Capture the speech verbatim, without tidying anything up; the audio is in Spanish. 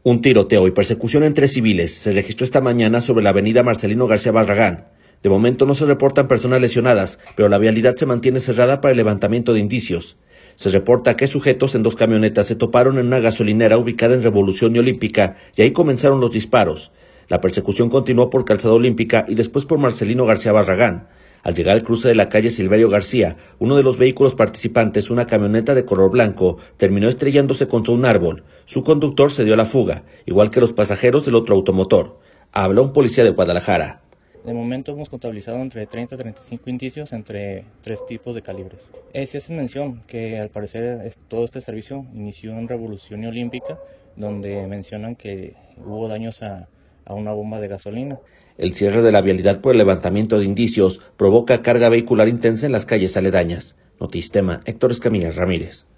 Un tiroteo y persecución entre civiles se registró esta mañana sobre la avenida Marcelino García Barragán. De momento no se reportan personas lesionadas, pero la vialidad se mantiene cerrada para el levantamiento de indicios. Se reporta que sujetos en dos camionetas se toparon en una gasolinera ubicada en Revolución y Olímpica y ahí comenzaron los disparos. La persecución continuó por Calzada Olímpica y después por Marcelino García Barragán. Al llegar al cruce de la calle Silverio García, uno de los vehículos participantes, una camioneta de color blanco, terminó estrellándose contra un árbol. Su conductor se dio a la fuga, igual que los pasajeros del otro automotor. Habla un policía de Guadalajara. De momento hemos contabilizado entre treinta a treinta y cinco indicios entre tres tipos de calibres. Eh, se hace mención que al parecer es, todo este servicio inició en Revolución y Olímpica, donde mencionan que hubo daños a, a una bomba de gasolina. El cierre de la vialidad por el levantamiento de indicios provoca carga vehicular intensa en las calles aledañas. Notistema, Héctor Escamilla Ramírez.